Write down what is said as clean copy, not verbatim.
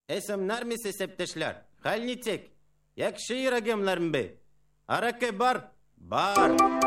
Esimler septeşler. Hal nitek? Yakşı yüragimlerim be. Arake bar. Bar.